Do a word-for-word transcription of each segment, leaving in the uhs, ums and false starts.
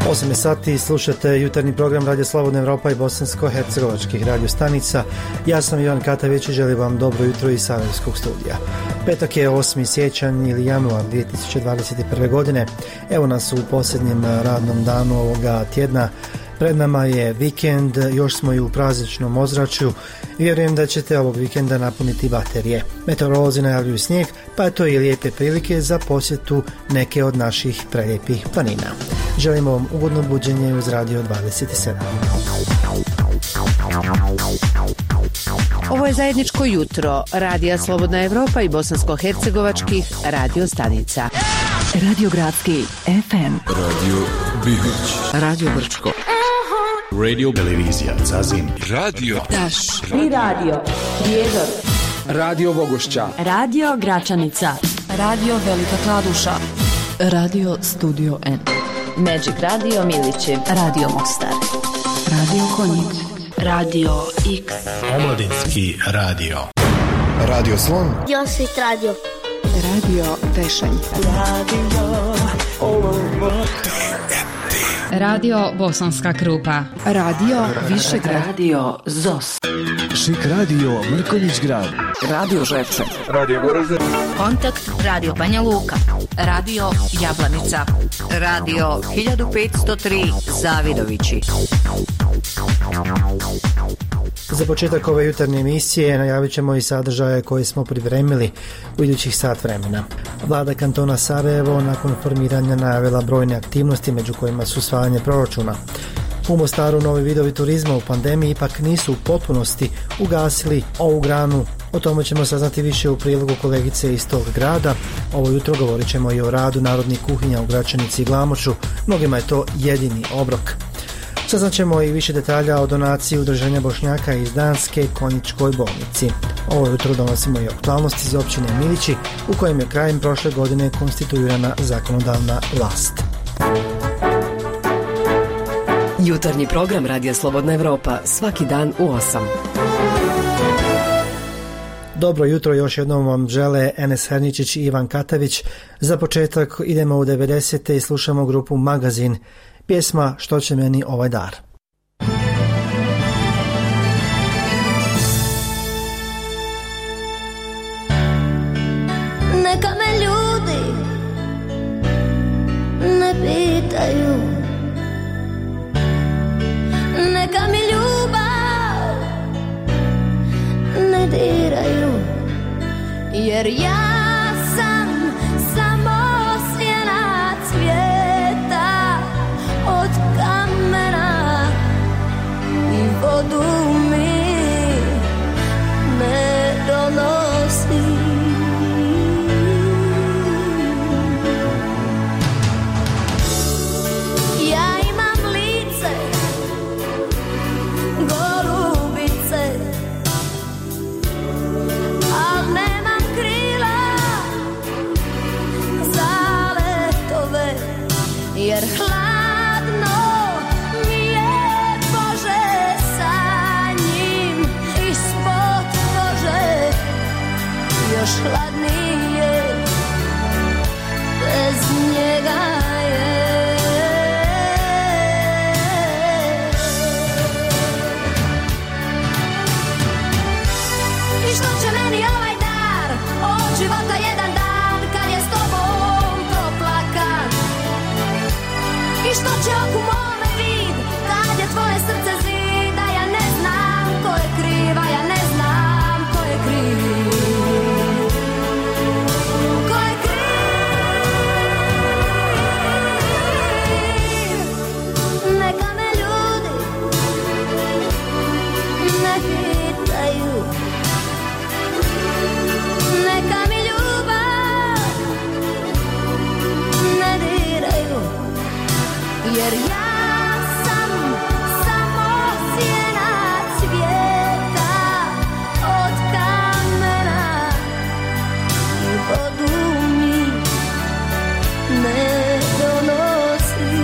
osam sati slušate jutarnji program Radio Slobodna Evropa i bosansko-hercegovačkih radio stanica. Ja sam Ivan Katavić i želim vam dobro jutro iz Sarajevskog studija. Petak je osmi siječanj ili januar dvije tisuće dvadeset prve. godine. Evo nas u posljednjem radnom danu ovoga tjedna. Pred nama je vikend, još smo i u prazničnom ozračju. Vjerujem da ćete ovog vikenda napuniti baterije. Meteorolozi najavljuju snijeg, pa je to i lijepe prilike za posjetu neke od naših prelijepih planina. Želimo vam ugodno buđenje uz Radio dvadeset sedam. Ovo je zajedničko jutro Radija Slobodna Evropa i bosansko-hercegovačkih radio stanica. Radio Gradski F M, Radio Bihać, Radio Brčko, Radio Televizija Zazin, Radio Daš i Radio Prijedor, Radio Vogošća, Radio Gračanica, Radio Velika Kladuša, Radio Studio N, Magic Radio Milići, Radio Mostar, Radio Konjic, Radio X, Omladinski radio, Radio Slon, Josvit Radio, Radio Tešanj, Radio Olovo, Radio Bosanska Krupa, Radio Višegrad, Radio Zos, Šik Radio Mrkonjić Grad, Radio Ževče, Radio Goražde, Kontakt Radio Banja Luka, Radio Jablanica, Radio hiljadu petsto tri Zavidovići. Za početak ove jutarnje emisije najavit ćemo i sadržaje koje smo pripremili u idućih sat vremena. Vlada kantona Sarajevo nakon formiranja najavila brojne aktivnosti, među kojima su usvajanje proračuna. U Mostaru novi vidovi turizma u pandemiji ipak nisu u potpunosti ugasili ovu granu. O tome ćemo saznati više u prilogu kolegice iz tog grada. Ovo jutro govorit ćemo i o radu narodnih kuhinja u Gračanici i Glamoču. Mnogima je to jedini obrok. Saznaćemo i više detalja o donaciji Udruženja Bošnjaka iz Danske Konjičkoj bolnici. Ovo jutro donosimo i aktualnosti iz općine Milići, u kojem je krajem prošle godine konstituirana zakonodavna vlast. Jutarnji program Radija Slobodna Evropa, svaki dan u osam. Dobro jutro, još jednom vam žele Enes Herničić i Ivan Katavić. Za početak idemo u devedesete i slušamo grupu Magazin. Pjesma Što će meni ovaj dar. Neka me ljudi ne pitaju, neka mi ljubav ne diraju, jer ja sam samo sjena cvijeta od kamena i vodu mi ne donosi. Ja imam lice golubice, al nemam krila za letove, jer hladno mi je Bože sa njim ispod kože, još hladnije bez njega je. I što će meni ovaj dar od života jedan dan kad je s tobom proplakan? I što će oku mome vid kad je tvoje srce zid? Da ja ne znam ko je kriv, a ja ne znam ko je kriv. Ko je kriv? Neka me ljudi ne pitaju, neka mi ljubav ne diraju, jer ja sam samo sjena cvijeta od kamena i vodu mi ne donosi.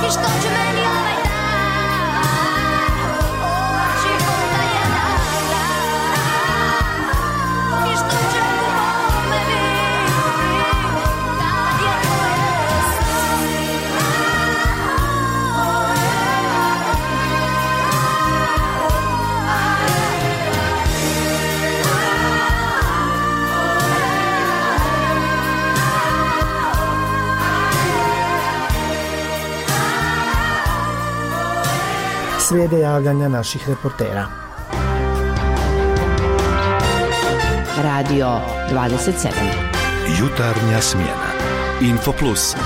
I što će meni ovaj dan od života jedan dan. I što će ako mome biti kad je tvoje srce. Slijede javljanja naših reportera. Radio dvadeset sedam. Jutarnja smjena. Info Plus.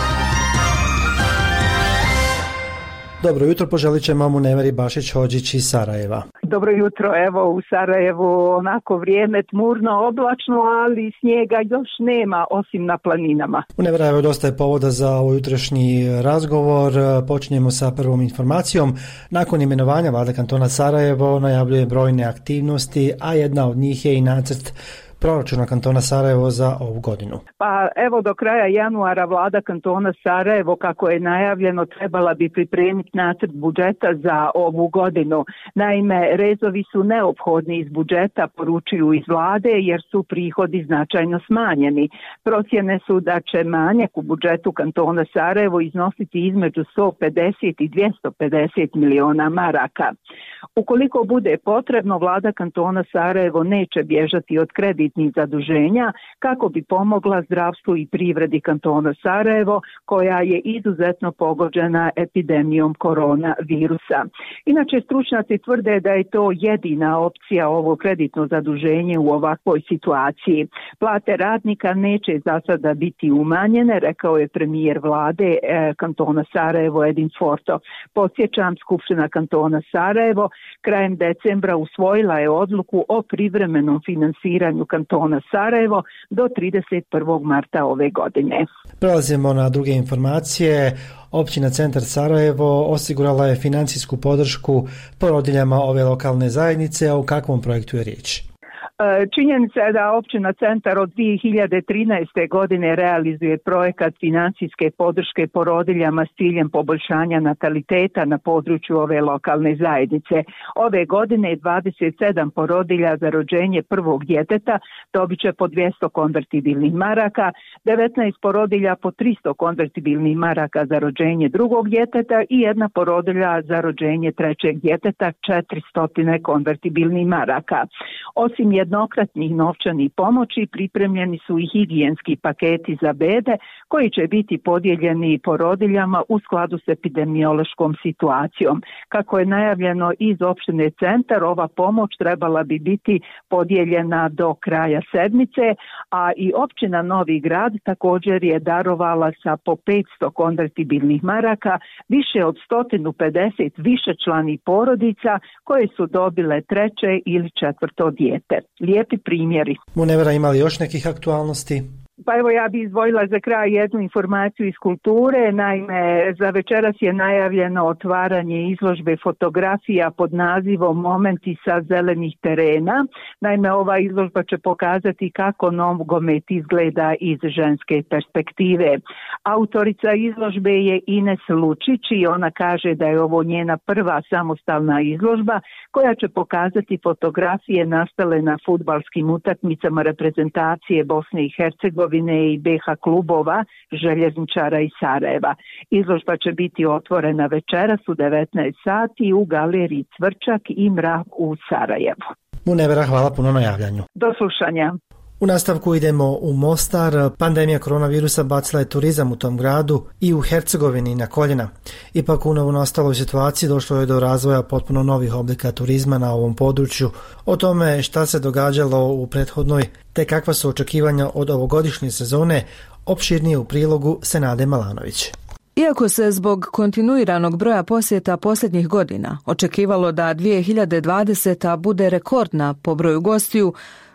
Dobro jutro, poželit ćemo Muneveri Bašić-Hodžić iz Sarajeva. Dobro jutro, evo u Sarajevu onako vrijeme tmurno, oblačno, ali snijega još nema osim na planinama. Munevera, evo dosta je povoda za ovo jutrošnji razgovor. Počinjemo sa prvom informacijom. Nakon imenovanja vlada kantona Sarajevo najavljuje brojne aktivnosti, a jedna od njih je i nacrt proračuna kantona Sarajevo za ovu godinu. Pa evo do kraja januara vlada kantona Sarajevo, kako je najavljeno, trebala bi pripremiti nacrt budžeta za ovu godinu. Naime, rezovi su neophodni iz budžeta, poručuju iz vlade, jer su prihodi značajno smanjeni. Procjene su da će manjak u budžetu kantona Sarajevo iznositi između sto pedeset i dvjesto pedeset miliona maraka. Ukoliko bude potrebno, vlada kantona Sarajevo neće bježati od kreditnih zaduženja kako bi pomogla zdravstvu i privredi kantona Sarajevo, koja je izuzetno pogođena epidemijom koronavirusa. Inače, stručnjaci tvrde da je to jedina opcija, ovo kreditno zaduženje u ovakvoj situaciji. Plate radnika neće za sada biti umanjene, rekao je premijer vlade eh, kantona Sarajevo Edin Forto. Podsjećam, Skupština kantona Sarajevo krajem decembra usvojila je odluku o privremenom finansiranju kantona Sarajevo do trideset prvog marta ove godine. Prelazimo na druge informacije. Općina Centar Sarajevo osigurala je financijsku podršku porodiljama ove lokalne zajednice, a u kakvom projektu je riječ? Činjenica je da općina Centar od dvije hiljade trinaeste. godine realizuje projekat financijske podrške porodiljama s ciljem poboljšanja nataliteta na području ove lokalne zajednice. Ove godine dvadeset sedam porodilja za rođenje prvog djeteta dobit će po dvjesto konvertibilnih maraka, devetnaest porodilja po tristo konvertibilnih maraka za rođenje drugog djeteta i jedna porodilja za rođenje trećeg djeteta četiristo konvertibilnih maraka. Osim jednokratnih novčanih pomoći, pripremljeni su i higijenski paketi za bebe koji će biti podijeljeni porodiljama u skladu s epidemiološkom situacijom. Kako je najavljeno iz općine Centar, ova pomoć trebala bi biti podijeljena do kraja sedmice, a i općina Novi Grad također je darovala sa po petsto konvertibilnih maraka više od sto pedeset višečlanih porodica koje su dobile treće ili četvrto dijete. Lijepi primjeri. Munevera, ima li još nekih aktualnosti? Pa evo, ja bi izdvojila za kraj jednu informaciju iz kulture. Naime, za večeras je najavljeno otvaranje izložbe fotografija pod nazivom Momenti sa zelenih terena. Naime, ova izložba će pokazati kako nogomet izgleda iz ženske perspektive. Autorica izložbe je Ines Lučić i ona kaže da je ovo njena prva samostalna izložba koja će pokazati fotografije nastale na fudbalskim utakmicama reprezentacije Bosne i Hercegovine i B H klubova, željezničara iz Sarajeva. Izložba će biti otvorena večeras u devetnaest sati u galeriji Cvrčak i Mrak u Sarajevu. Munevera, hvala puno na javljanju. Do slušanja. U nastavku idemo u Mostar. Pandemija koronavirusa bacila je turizam u tom gradu i u Hercegovini na koljena. Ipak u novonastaloj situaciji došlo je do razvoja potpuno novih oblika turizma na ovom području. O tome šta se događalo u prethodnoj te kakva su očekivanja od ovogodišnje sezone, opširnije u prilogu Senade Malanović. Iako se zbog kontinuiranog broja posjeta posljednjih godina očekivalo da dvije hiljade dvadeseta. bude rekordna po broju gostiju,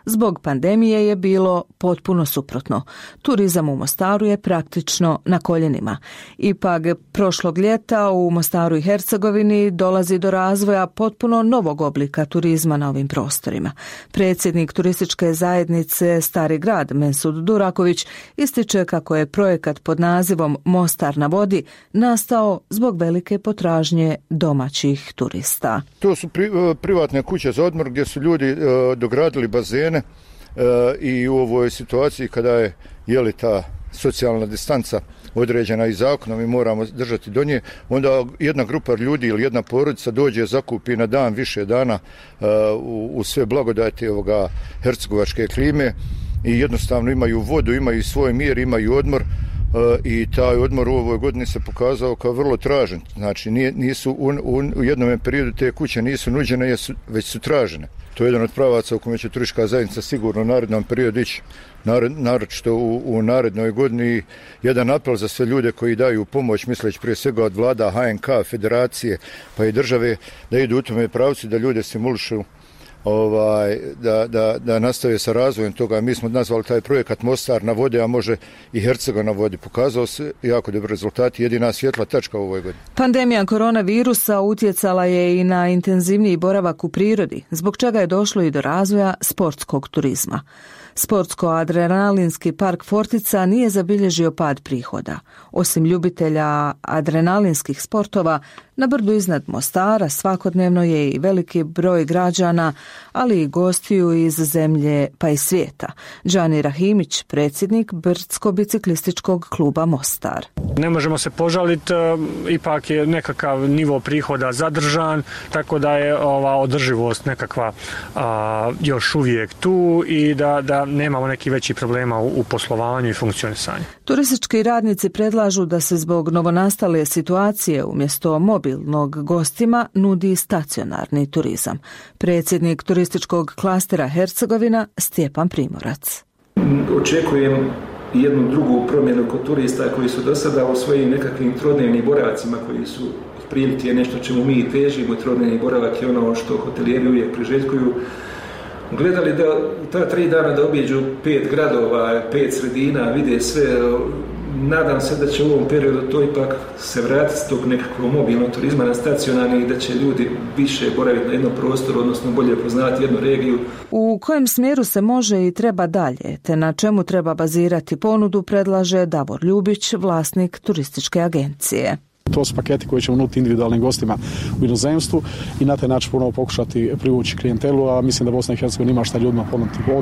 Zbog pandemije je bilo potpuno suprotno. Turizam u Mostaru je praktično na koljenima. Ipak, prošlog ljeta u Mostaru i Hercegovini dolazi do razvoja potpuno novog oblika turizma na ovim prostorima. Predsjednik turističke zajednice Stari grad, Mensud Duraković, ističe kako je projekat pod nazivom Mostar na vodi nastao zbog velike potražnje domaćih turista. To su pri, privatne kuće za odmor gdje su ljudi e, dogradili bazene e, i u ovoj situaciji kada je jeli ta socijalna distanca određena i zakonom i moramo držati do nje, onda jedna grupa ljudi ili jedna porodica dođe, zakupi na dan, više dana uh, u, u sve blagodati ovoga hercegovačke klime i jednostavno imaju vodu, imaju svoj mir, imaju odmor uh, i taj odmor u ovoj godini se pokazao kao vrlo tražen. Znači nije, nisu u, u, u jednom periodu te kuće nisu nuđene, jesu, već su tražene. To je jedan od pravaca u kome će turistička zajednica sigurno u narednom periodu ići, naročito u, u narednoj godini. Jedan apel za sve ljude koji daju pomoć, misleći prije svega od vlada, H N K, federacije pa i države, da idu u tome pravcu, da ljude stimulišu ovaj, da, da, da nastave sa razvojem toga. Mi smo nazvali taj projekat Mostar na vode, a može i Hercegovina na vodi. Pokazao se jako dobar rezultat, jedina svjetla tačka u ovoj godini. Pandemija koronavirusa utjecala je i na intenzivniji boravak u prirodi, zbog čega je došlo i do razvoja sportskog turizma. Sportsko-adrenalinski park Fortica nije zabilježio pad prihoda. Osim ljubitelja adrenalinskih sportova, na brdu iznad Mostara svakodnevno je i veliki broj građana, ali i gostiju iz zemlje pa i svijeta. Džani Rahimić, predsjednik brdsko-biciklističkog kluba Mostar. Ne možemo se požaliti, ipak je nekakav nivo prihoda zadržan, tako da je ova održivost nekakva a, još uvijek tu i da, da nemamo neki veći problema u, u poslovanju i funkcionisanju. Turistički radnici predlažu da se zbog novonastale situacije umjesto mobilnog gostima nudi stacionarni turizam. Predsjednik turističkog klastera Hercegovina Stjepan Primorac. Očekujem jednu drugu promjenu kod turista koji su do sada u svojim nekakvim trodnevnim boravcima koji su otprilike nešto čemu mi težimo. Trodnevni boravak je ono što hotelijeri uvijek priželjkuju. Gledali da ta tri dana da obiđu pet gradova, pet sredina, vide sve. Nadam se da će u ovom periodu to ipak se vratiti s tog nekakvog mobilnog turizma na stacionarni i da će ljudi više boraviti na jednom prostoru, odnosno bolje poznati jednu regiju. U kojem smjeru se može i treba dalje, te na čemu treba bazirati ponudu, predlaže Davor Ljubić, vlasnik turističke agencije. To su paketi koji ćemo nuditi individualnim gostima u inozemstvu i na taj način ponovo pokušati privući klijentelu, a mislim da Bosna i Hercegovina ima šta ljudima ponuditi od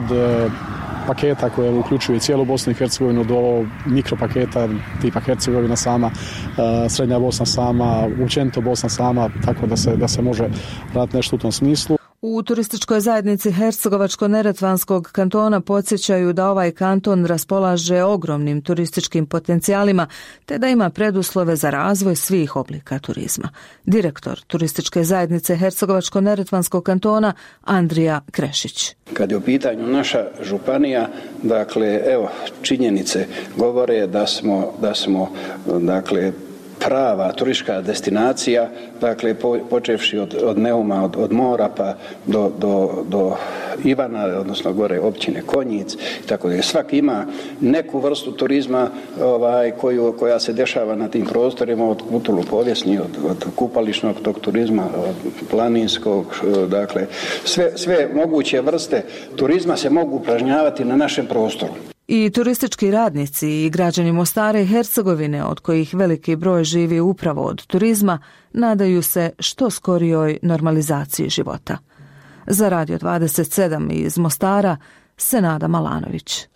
paketa koje uključuje cijelu Bosnu i Hercegovinu do mikropaketa tipa Hercegovina sama, Srednja Bosna sama, općenito Bosna sama, tako da se, da se može raditi nešto u tom smislu. U turističkoj zajednici Hercegovačko-neretvanskog kantona podsjećaju da ovaj kanton raspolaže ogromnim turističkim potencijalima te da ima preduslove za razvoj svih oblika turizma. Direktor turističke zajednice Hercegovačko-neretvanskog kantona Andrija Krešić. Kad je u pitanju naša županija, dakle, evo, činjenice govore da smo, da smo dakle, prava turistička destinacija, dakle po, počevši od, od Neuma, od, od mora pa do, do, do Ivana, odnosno gore općine Konjic, tako da svaki ima neku vrstu turizma ovaj, koju, koja se dešava na tim prostorima, od kulturno-povijesni, od, od kupališnog tog turizma, od planinskog, dakle sve, sve moguće vrste turizma se mogu upražnjavati na našem prostoru. I turistički radnici i građani Mostara i Hercegovine, od kojih veliki broj živi upravo od turizma, nadaju se što skorijoj normalizaciji života. Za Radio dvadeset sedam iz Mostara, Senada Malanović.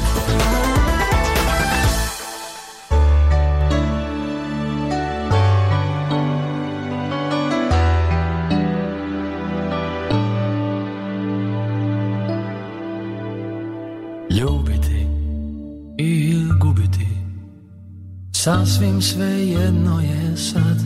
Ili gubiti, sasvim sve jedno je sad.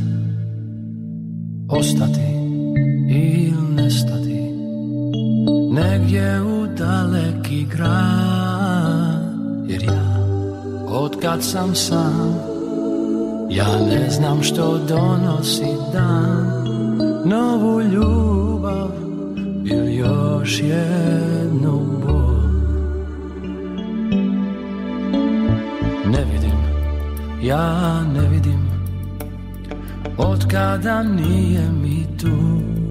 Ostati ili nestati, negdje u daleki grad. Jer ja, otkad sam sam, ja ne znam što donosi dan. Novu ljubav ili još jednu bol. Ne vidim, ja ne vidim, od kada nije mi tu,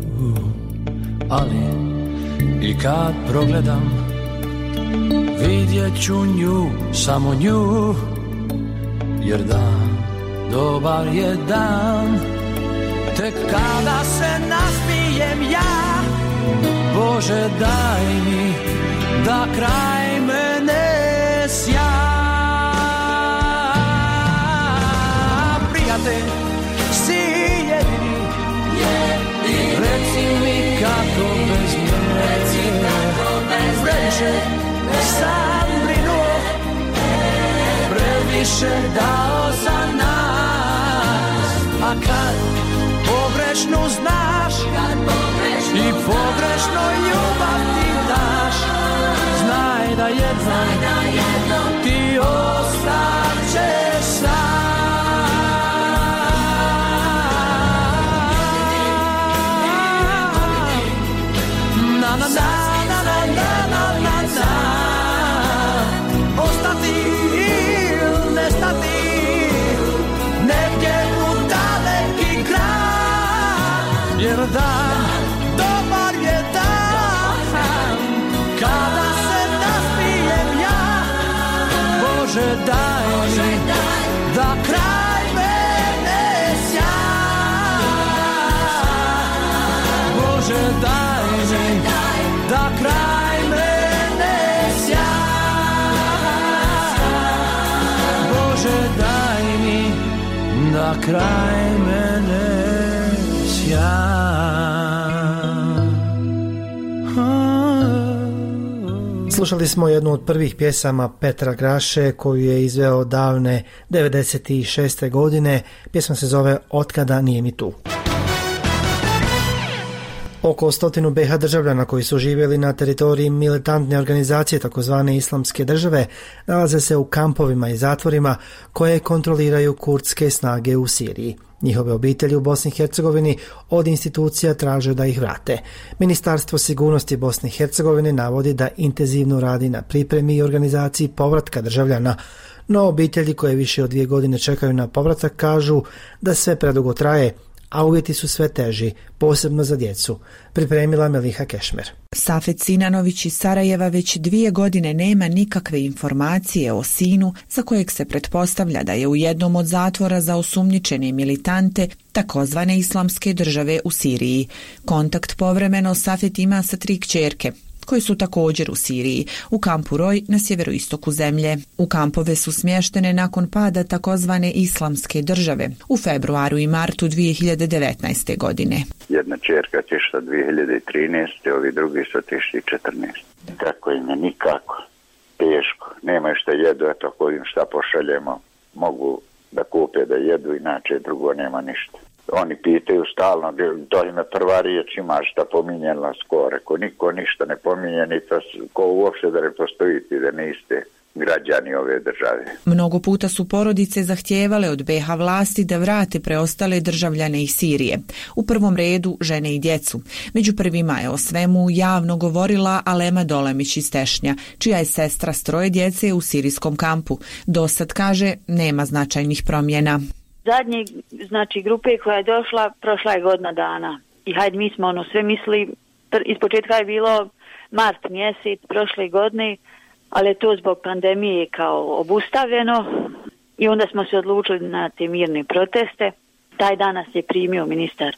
ali i kad progledam vidjet ću nju, samo nju, jer dan, dobar je dan, tek kada se nasmijem ja. Bože daj mi da kraj mene sja. Prijatelj si jedini, jedini. Reci mi kako bez mene, reci kako bez previše sam brinuo, previše dao za nas. A kad pogrešnu znaš, kad pogrešnu i pogrešno ljubav ti daš, znaj da jednom, znaj da jednom ti ostaćeš sam. Na na na na na na na na na. Ostati ili nestati negdje u daleki kraj, jer dan, dobar je dan, kada se naspijem ja. Bože daj mi da kraj mene sja. Bože daj mi da kraj mene sja. Bože daj mi da kraj mene sja. Slušali smo jednu od prvih pjesama Petra Graše koju je izveo davne devedeset šeste godine. Pjesma se zove Otkada nije mi tu. Oko stotinu be ha državljana koji su živjeli na teritoriji militantne organizacije takozvane Islamske države nalaze se u kampovima i zatvorima koje kontroliraju kurdske snage u Siriji. Njihove obitelji u Bosni i Hercegovini od institucija traže da ih vrate. Ministarstvo sigurnosti Bosne i Hercegovine navodi da intenzivno radi na pripremi i organizaciji povratka državljana, no obitelji koje više od dvije godine čekaju na povratak kažu da sve predugo traje, a uvjeti su sve teži, posebno za djecu. Pripremila Meliha Kešmer. Safet Sinanović iz Sarajeva već dvije godine nema nikakve informacije o sinu za kojeg se pretpostavlja da je u jednom od zatvora za osumnjičene militante takozvane Islamske države u Siriji. Kontakt povremeno Safet ima sa tri kćerke, koji su također u Siriji, u kampu Roj na sjeveroistoku zemlje. U kampove su smještene nakon pada takozvane Islamske države u februaru i martu dvije hiljade devetnaeste. godine. Jedna čerka tišta dvije hiljade trinaeste. Ovi drugi su tišli četrnaeste. Kako im je nikako, teško, nema šta jedu, eto ako im šta pošaljemo, mogu da kupe da jedu, inače drugo nema ništa. Oni pitaju stalno, to im je prva riječ, imaš šta pominjeno skore, ko niko ništa ne pominje, ni to, ko uopšte da ne postojite, da niste građani ove države. Mnogo puta su porodice zahtijevale od be ha vlasti da vrate preostale državljane iz Sirije. U prvom redu žene i djecu. Među prvima je o svemu javno govorila Alema Dolemić iz Tešnja, čija je sestra s troje djece u sirijskom kampu. Dosad, kaže, nema značajnih promjena. Zadnje, znači, grupe koja je došla, prošla je godina dana. I hajde, mi smo ono sve misli, iz početka je bilo mart mjesec prošle godine, ali je to zbog pandemije kao obustavljeno i onda smo se odlučili na te mirne proteste. Taj dan nas je primio ministar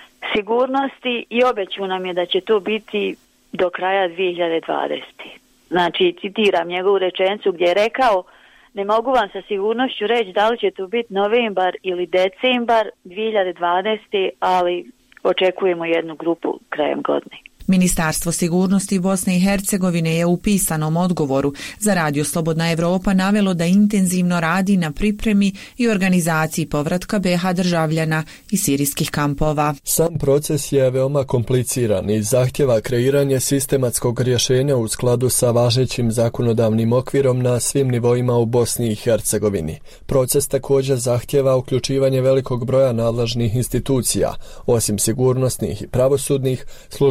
sigurnosti i obećao nam je da će to biti do kraja dvije hiljade dvadesete. Znači, citiram njegovu rečenicu gdje je rekao: ne mogu vam sa sigurnošću reći da li će to biti novembar ili decembar dvije hiljade dvadesete, ali očekujemo jednu grupu krajem godine. Ministarstvo sigurnosti Bosne i Hercegovine je u pisanom odgovoru za Radio Slobodna Evropa navelo da intenzivno radi na pripremi i organizaciji povratka be ha državljana iz sirijskih kampova. Sam proces je veoma kompliciran i zahtjeva kreiranje sistematskog rješenja u skladu sa važećim zakonodavnim okvirom na svim nivoima u Bosni i Hercegovini. Proces također zahtjeva uključivanje velikog broja nadležnih institucija, osim sigurnosnih i pravosudnih, službe socijalnih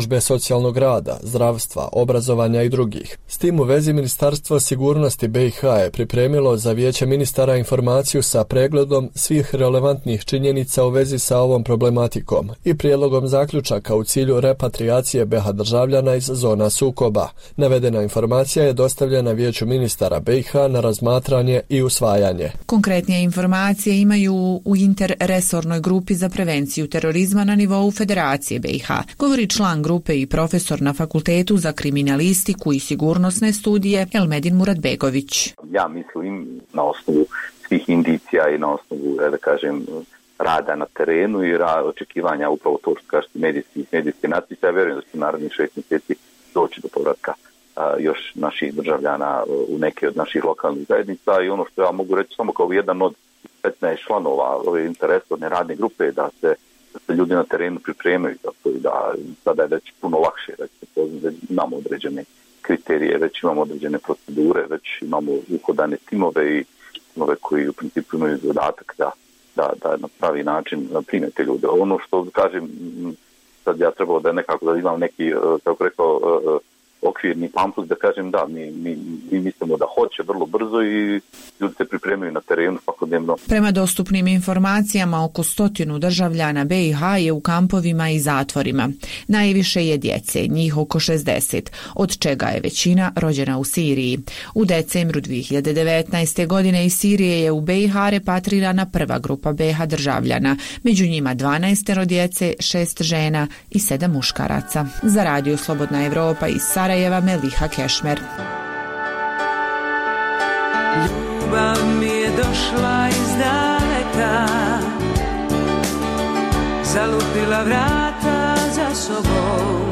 socijalnog rada, zdravstva, obrazovanja i drugih. S tim u vezi Ministarstvo sigurnosti B i H je pripremilo za Vijeće ministara informaciju sa pregledom svih relevantnih činjenica u vezi sa ovom problematikom i prijedlogom zaključaka u cilju repatriacije B i H državljana iz zona sukoba. Navedena informacija je dostavljena Vijeću ministara B i H na razmatranje i usvajanje. Konkretnije informacije imaju u interresornoj grupi za prevenciju terorizma na nivou Federacije B i H, govori član grupe i profesor na Fakultetu za kriminalistiku i sigurnosne studije Elmedin Muratbegović. Ja mislim na osnovu svih indicija i na osnovu, da kažem, rada na terenu i ra- očekivanja upravo to što kažete medijski, medijske natpise, ja vjerujem da će narednih šest mjeseci doći do povratka a, još naših državljana u neke od naših lokalnih zajednica i ono što ja mogu reći samo kao jedan od petnaest članova ove interesorne radne grupe da se, da se ljudi na terenu pripremaju za to i da sada je već puno lakše, već, već imamo određene kriterije, već imamo određene procedure, već imamo uhodane timove i timove koji u principu imaju zadatak da, da, da na pravi način prime te ljude. Ono što kažem, sad ja trebalo da nekako da imam neki, kako rekao, okvirni pamflet da kažem da, mi, mi, mi mislimo da hoće vrlo brzo i ljudi se pripremaju na terenu svakodnevno. Prema dostupnim informacijama, oko stotinu državljana B i H je u kampovima i zatvorima. Najviše je djece, njih oko šezdeset, od čega je većina rođena u Siriji. U decembru dvije hiljade devetnaeste. godine iz Sirije je u B i H repatrirana prva grupa B i H državljana, među njima dvanaestero djece, šest žena i sedam muškaraca. Za Radio Slobodna Evropa iz Sarajeva Meliha Kešmer. Ljubav mi je došla iz daleka, zalupila vrata za sobom,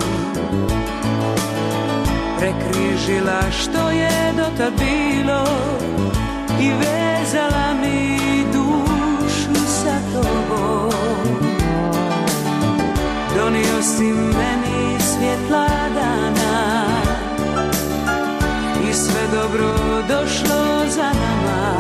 prekrižila što je dotad bilo i vezala mi dušu sa tobom. Donio si meni svjetla dana i sve dobro došlo za nama.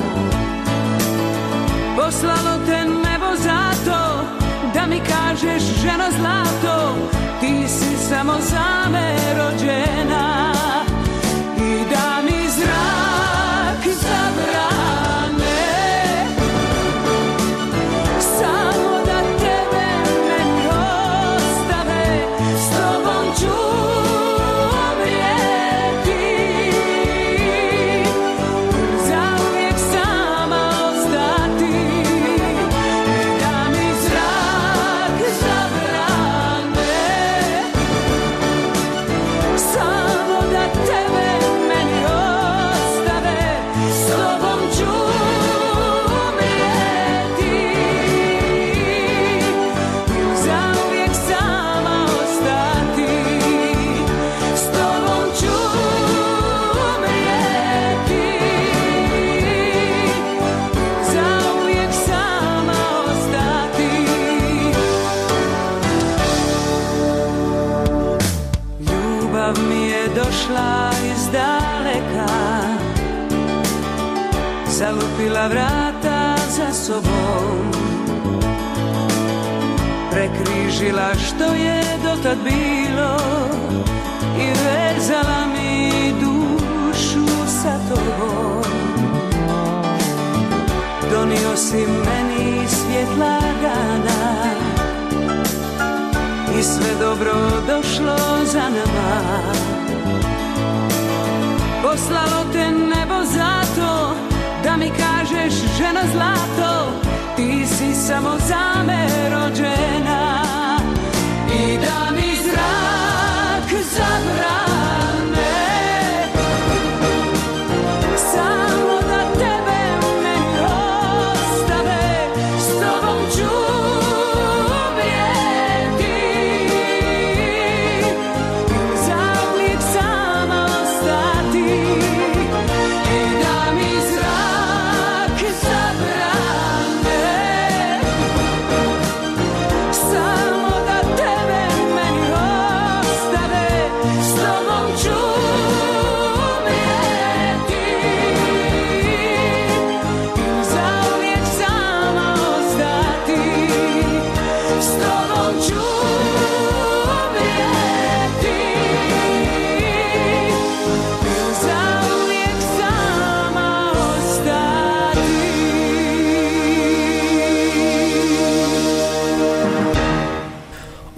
Poslalo te nebo zato da mi kažeš, ženo zlato, ti si samo za me rođena i da mi zrak zabrane samo da tebe meni ostave, s tobom ću zalupila vrata za sobom, prekrižila što je dotad bilo i vezala mi dušu sa tobom. Donio si meni svjetla dana i sve dobro došlo za nama. Poslalo te nebo zato da mi kažeš, ženo zlato, ti si samo za me rođena i da mi zrak zabrane samo da tebe meni ostave, s tobom ću umrijeti i zauvijek sama ostati i da mi zrak zabrane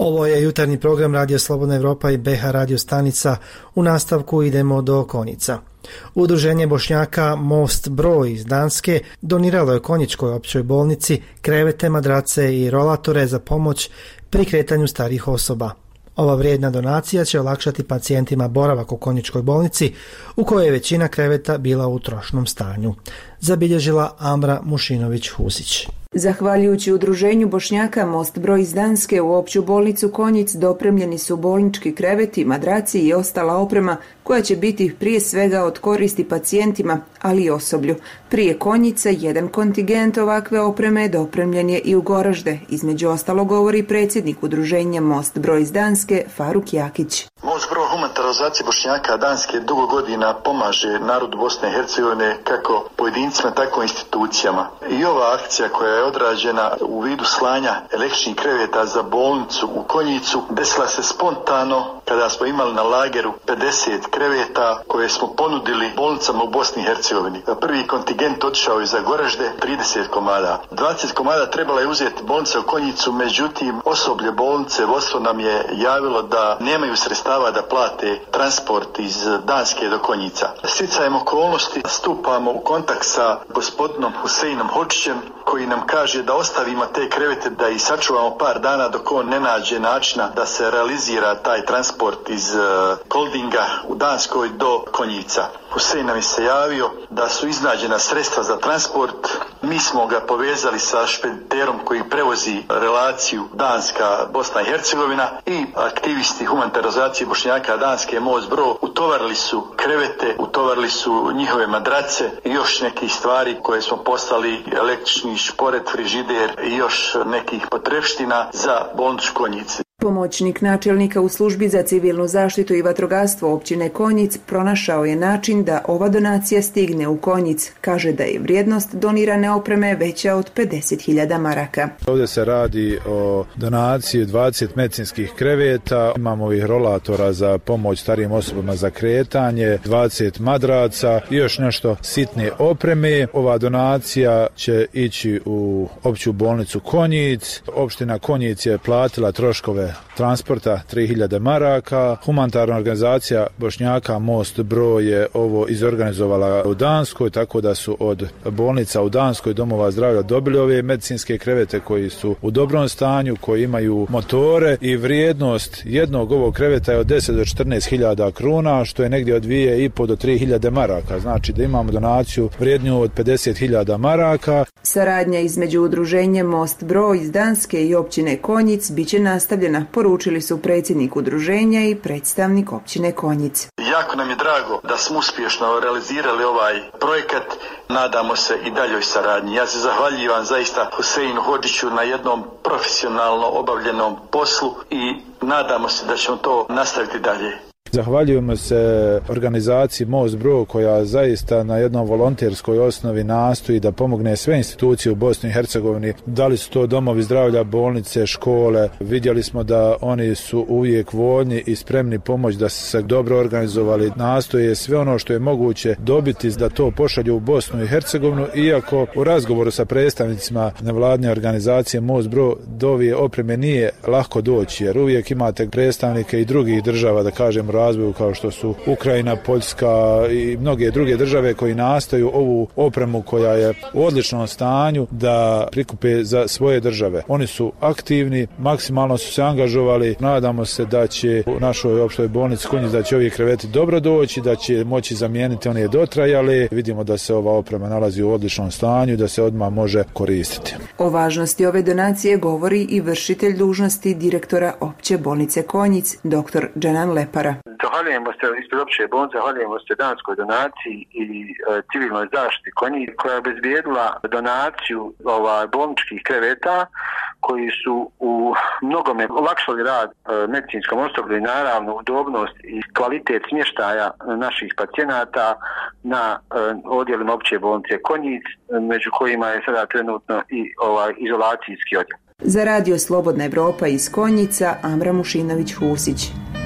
Ovo je jutarnji program Radio Slobodna Evropa i B H radio stanica. U nastavku idemo do Konjica. Udruženje Bošnjaka Most Broj iz Danske doniralo je Konjičkoj općoj bolnici krevete, madrace i rolatore za pomoć pri kretanju starih osoba. Ova vrijedna donacija će olakšati pacijentima boravak u Konjičkoj bolnici, u kojoj je većina kreveta bila u trošnom stanju, zabilježila Amra Mušinović-Husić. Zahvaljujući udruženju Bošnjaka Most Broj iz Danske u opću bolnicu Konjic dopremljeni su bolnički kreveti, madraci i ostala oprema koja će biti prije svega od koristi pacijentima, ali i osoblju. Prije Konjice jedan kontingent ovakve opreme dopremljen je i u Goražde. Između ostalo govori predsjednik udruženja Most Broj iz Danske Faruk Jakić. Most Broj humanitarne organizacije Bošnjaka Danske dugo godina pomaže narodu Bosne i Hercegovine kako pojedincima tako i institucijama. I ova akcija koja je odrađena u vidu slanja električnih kreveta za bolnicu u Konjicu desila se spontano kada smo imali na lageru pedeset kreveta koje smo ponudili bolnicama u Bosni i Hercegovini. Prvi kontingent otišao je za Goražde, trideset komada. dvadeset komada trebala je uzeti bolnica u Konjicu, međutim osoblje bolnice vodstvo nam je javilo da nemaju sredstava da plate transport iz Danske do Konjica. Sticajem okolnosti stupamo u kontakt sa gospodinom Huseinom Hočićem koji nam kaže da ostavimo te krevete da ih sačuvamo par dana dok on ne nađe načina da se realizira taj transport iz Koldinga u Danskoj do Konjica. Husein nam je se javio da su iznađena sredstva za transport. Mi smo ga povezali sa špediterom koji prevozi relaciju Danska-Bosna i Hercegovina i aktivisti humanitarne organizacije Bošnjaka Danske Most Broj utovarili su krevete, utovarili su njihove madrace i još nekih stvari koje smo poslali, električni šporet, frižider i još nekih potrepština za bolnicu Konjice. Pomoćnik načelnika u službi za civilnu zaštitu i vatrogastvo općine Konjic pronašao je način da ova donacija stigne u Konjic. Kaže da je vrijednost donirane opreme veća od pedeset hiljada maraka. Ovdje se radi o donaciji dvadeset medicinskih kreveta, imamo ih rolatora za pomoć starijim osobama za kretanje, dvadeset madraca i još nešto sitne opreme. Ova donacija će ići u opću bolnicu Konjic. Opština Konjic je platila troškove transporta tri hiljade maraka. Humanitarna organizacija Bošnjaka Most Broj je ovo izorganizovala u Danskoj, tako da su od bolnica u Danskoj, domova zdravlja dobili ove medicinske krevete koji su u dobrom stanju, koji imaju motore i vrijednost jednog ovog kreveta je od deset do četrnaest hiljada kruna, što je negdje od dvije i po do tri hiljade maraka. Znači da imamo donaciju vrijedniju od pedeset hiljada maraka. Saradnja između udruženja Most Broj iz Danske i općine Konjic biće nastavljena, poručili su predsjednik udruženja i predstavnik općine Konjic. Jako nam je drago da smo uspješno realizirali ovaj projekat. Nadamo se i daljoj saradnji. Ja se zahvaljivam zaista Huseinu Hočiću na jednom profesionalno obavljenom poslu i nadamo se da ćemo to nastaviti dalje. Zahvaljujemo se organizaciji Most Broj koja zaista na jednom volonterskoj osnovi nastoji da pomogne sve institucije u Bosni i Hercegovini. Da li su to domovi zdravlja, bolnice, škole. Vidjeli smo da oni su uvijek voljni i spremni pomoć, da su se dobro organizovali. Nastoje sve ono što je moguće dobiti da to pošalju u Bosnu i Hercegovinu, iako u razgovoru sa predstavnicima nevladne organizacije Most Broj do ove opreme nije lako doći, jer uvijek imate predstavnike i drugih država, da kažem, razvoju kao što su Ukrajina, Poljska i mnoge druge države koji nastaju ovu opremu koja je u odličnom stanju da prikupe za svoje države. Oni su aktivni, maksimalno su se angažovali. Nadamo se da će u našoj opštoj bolnici Konjic da će ovi kreveti dobro doći, da će moći zamijeniti one dotrajale. Vidimo da se ova oprema nalazi u odličnom stanju, da se odmah može koristiti. O važnosti ove donacije govori i vršitelj dužnosti direktora opće bolnice Konjic, dr. Dženan Lepara. Zahvaljujemo se ispred opće bolnice, zahvaljujemo se danskoj donaciji i e, civilnoj zaštiti Konjic koja je obezbijedila donaciju ovaj, bolničkih kreveta koji su u mnogome olakšali rad e, medicinskom osoblju i naravno udobnost i kvalitet smještaja naših pacijenata na e, odjelima opće bolnice Konjic, među kojima je sada trenutno i ovaj izolacijski odjel. Za radio Slobodna Evropa iz Konjica, Amra Mušinović-Husić.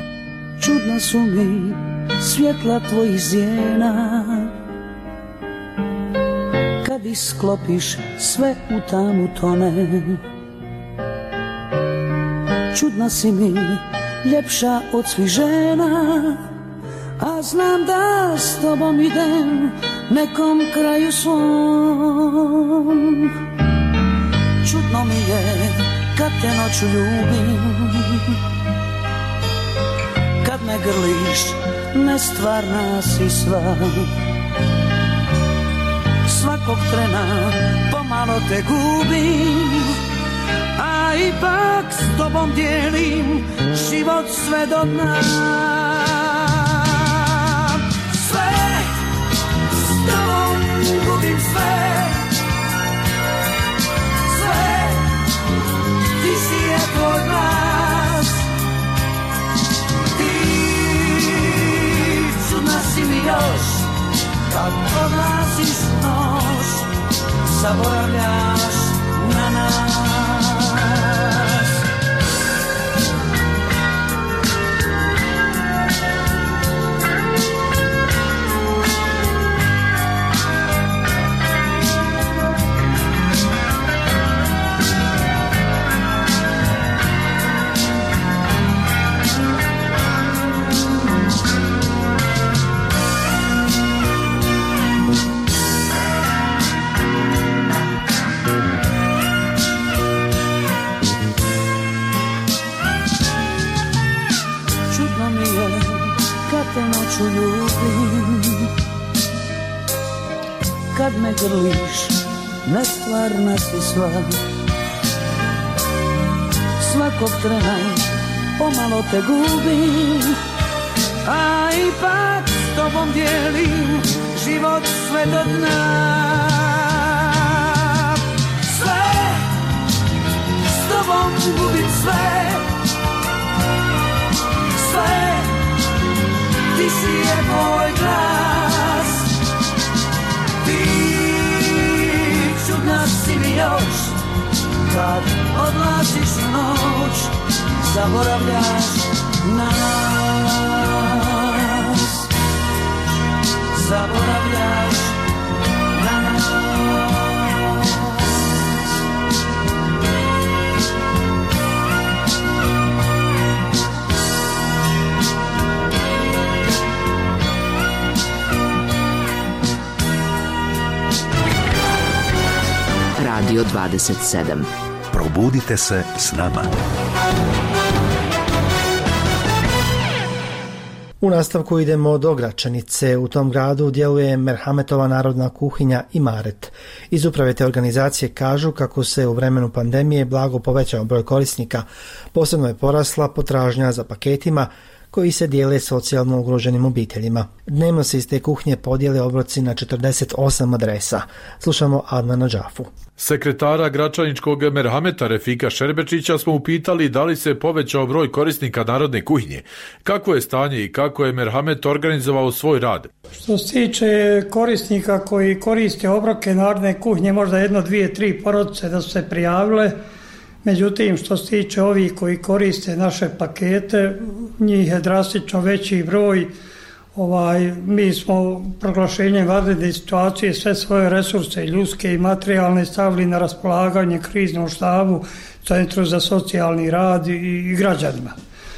Čudna su mi svjetla tvojih zjena, kad isklopiš sve u tamu tone. Čudna si mi, ljepša od svih žena, a znam da s tobom idem nekom kraju svom. Čudno mi je kad te noću ljubim, kad me grliš, nestvarna si sva. Svakog trena pomalo te gubim, a ipak s tobom dijelim život sve do dna. Sve, s tobom gubim sve, sve, ti si je tvoj glas. Ti, čudna si mi još, kad odlaziš noć, zaboravljaš na nas. Ljubim, kad me grliš, nestvarna si sva. Svakog trena pomalo te gubim, a ipak s tobom dijelim život sve do dna. Sve, s tobom gubim sve, sve, ti si je moj glas. Ti, čudna si mi još, kad odlaziš u noć, zaboravljaš na nas. Zaboravljaš na nas. Radio dvadeset sedam. Probudite se s nama. U nastavku idemo do Gračanice. U tom gradu djeluje Merhametova narodna kuhinja Imaret. Iz uprave te organizacije kažu kako se u vremenu pandemije blago povećao broj korisnika. Posebno je porasla potražnja za paketima koji se dijele socijalno ugroženim obiteljima. Dnevno se iz te kuhnje podijele obroci na četrdeset osam adresa. Slušamo Adnana Džafu. Sekretara Gračaničkog Merhameta Refika Šerbečića smo upitali da li se povećao broj korisnika narodne kuhinje. Kako je stanje i kako je Merhamet organizovao svoj rad? Što se tiče korisnika koji koriste obroke narodne kuhinje, možda jedno, dvije, tri porodice da su se prijavile. Međutim, što se tiče ovih koji koriste naše pakete, njih je drastično veći broj. Ovaj, mi smo proglašenjem vanredne situacije sve svoje resurse, ljudske i materijalne, stavili na raspolaganje kriznom štabu, Centru za socijalni rad i, i građanima.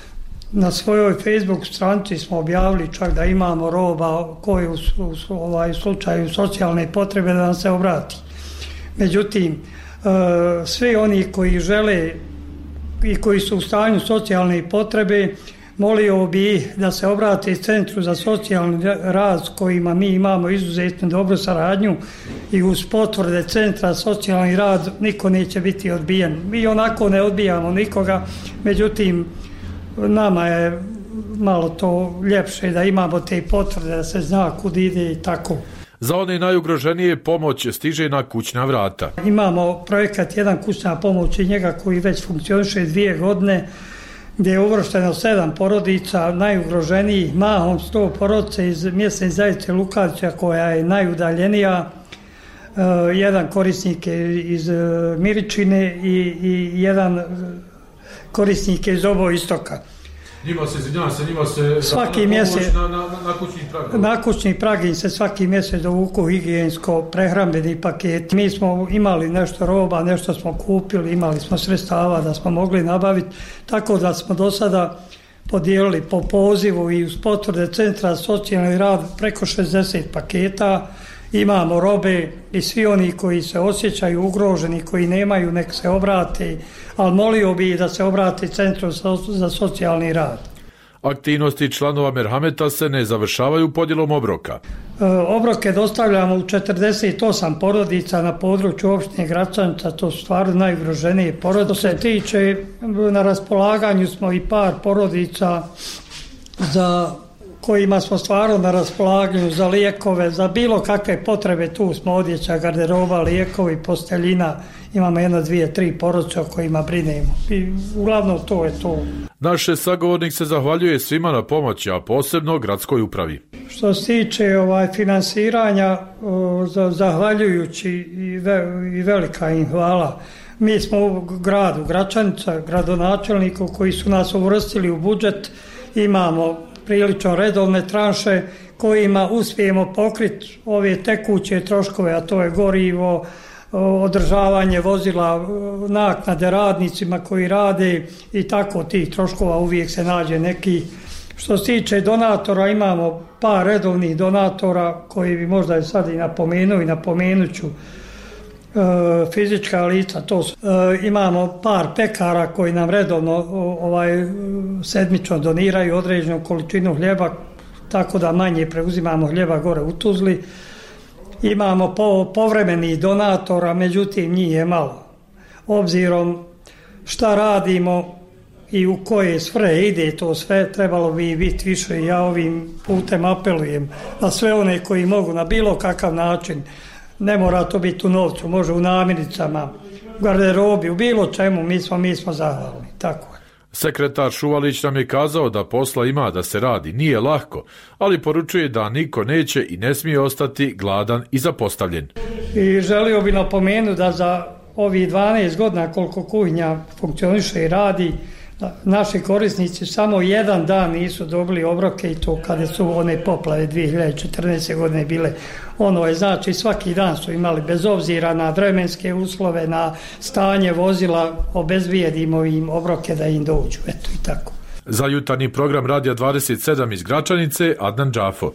Na svojoj Facebook stranici smo objavili čak da imamo roba koji u, u, ovaj, slučaju socijalne potrebe da nam se obrati. Međutim, Uh, svi oni koji žele i koji su u stanju socijalne potrebe, molio bi da se obrate Centru za socijalni rad s kojima mi imamo izuzetno dobru saradnju i uz potvrde Centra socijalni rad niko neće biti odbijen. Mi onako ne odbijamo nikoga, međutim nama je malo to ljepše da imamo te potvrde da se zna kud ide i tako. Za one najugroženije pomoć stiže na kućna vrata. Imamo projekat Jedan kućna pomoć i njega koji već funkcioniše dvije godine, gdje je uvršteno sedam porodica najugroženijih, mahom sto porodice iz mjesne zajednice Lukavića koja je najudaljenija. Jedan korisnik je iz Miričine i, i jedan korisnik je iz Oboistoka. Njima se, izvinjavam se, njima se svaki mjesec na, na, na kućni prag. Na kućni prag im se svaki mjesec dovuku higijensko prehrambeni paket. Mi smo imali nešto roba, nešto smo kupili, imali smo sredstava da smo mogli nabaviti, tako da smo do sada podijelili po pozivu i uz potvrde Centra socijalni rad preko šezdeset paketa. Imamo robe i svi oni koji se osjećaju ugroženi, koji nemaju, nek se obrate, ali molio bi da se obrati Centru za socijalni rad. Aktivnosti članova Merhameta se ne završavaju podjelom obroka. E, obroke dostavljamo u četrdeset osam porodica na području opštine Gračanica, to su stvarno najugroženije porodice. Što se tiče, na raspolaganju smo i par porodica za kojima smo stvarno na raspolaganju za lijekove, za bilo kakve potrebe, tu smo odjeća, garderoba, lijekovi, posteljina, imamo jedno, dvije, tri porodice o kojima brinemo. I uglavnom to je to. Naš sagovornik se zahvaljuje svima na pomoći, a posebno gradskoj upravi. Što se tiče ovaj, finansiranja, o, za, zahvaljujući i, ve, i velika im hvala. Mi smo u gradu Gračanica, gradonačelniku koji su nas uvrstili u budžet, imamo prilično redovne tranše kojima uspijemo pokriti ove tekuće troškove, a to je gorivo, održavanje vozila, naknade radnicima koji rade i tako tih troškova uvijek se nađe neki. Što se tiče donatora, imamo par redovnih donatora koji bi možda sad i napomenuo i napomenut ću. E, fizička lica, to su. E, imamo par pekara koji nam redovno ovaj, sedmično doniraju određenu količinu hljeba, tako da manje preuzimamo hljeba gore u Tuzli. Imamo po, povremenih donatora, međutim njih je malo. Obzirom šta radimo i u koje sfere ide to sve, trebalo bi biti više. Ja ovim putem apelujem na sve one koji mogu na bilo kakav način. Ne mora to biti u novcu, može u namirnicama, u garderobi, u bilo čemu, mi smo, mi smo zahvalni, tako je. Sekretar Šuvalić nam je kazao da posla ima, da se radi, nije lahko, ali poručuje da niko neće i ne smije ostati gladan i zapostavljen. I želio bi napomenuti da za ovih dvanaest godina koliko kuhinja funkcioniše i radi, naši korisnici samo jedan dan nisu dobili obroke i to kada su one poplave dvije hiljade četrnaeste. godine bile. Ono je znači svaki dan su imali bez obzira na vremenske uslove, na stanje vozila, obezbijedimo im obroke da im dođu. Eto i tako. Za jutarnji program Radija dvadeset sedam iz Gračanice, Adnan Džafo.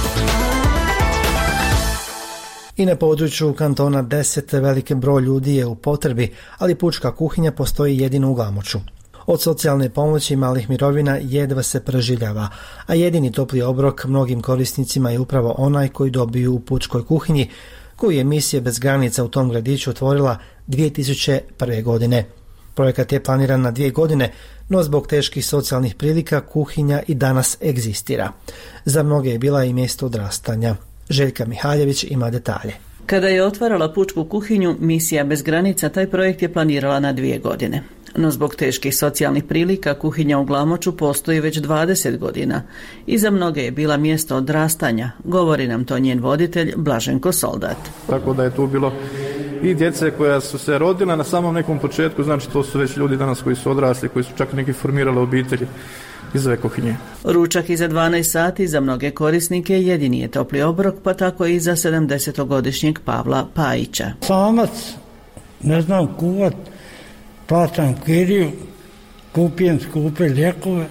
I na području kantona deset veliki broj ljudi je u potrebi, ali pučka kuhinja postoji jedino u Glamoču. Od socijalne pomoći malih mirovina jedva se preživljava, a jedini topli obrok mnogim korisnicima je upravo onaj koji dobiju u pučkoj kuhinji, koju je misija Bez granica u tom gradiću otvorila dvije tisuće prve. godine. Projekat je planiran na dvije godine, no zbog teških socijalnih prilika kuhinja i danas egzistira. Za mnoge je bila i mjesto odrastanja. Željka Mihaljević ima detalje. Kada je otvarala pučku kuhinju, misija Bez granica taj projekt je planirala na dvije godine. No zbog teških socijalnih prilika kuhinja u Glamoču postoji već dvadeset godina i za mnoge je bila mjesto odrastanja, govori nam to njen voditelj Blaženko Soldat. Tako da je tu bilo i djece koja su se rodila na samom nekom početku, znači to su već ljudi danas koji su odrasli, koji su čak neki formirali obitelji iz ove kuhinje. Ručak iza dvanaest sati za mnoge korisnike jedini je topli obrok, pa tako i za sedamdesetogodišnjeg Pavla Pajića. Samac, ne znam kuvat, plaćam kiriju, kupijem skupe lijekove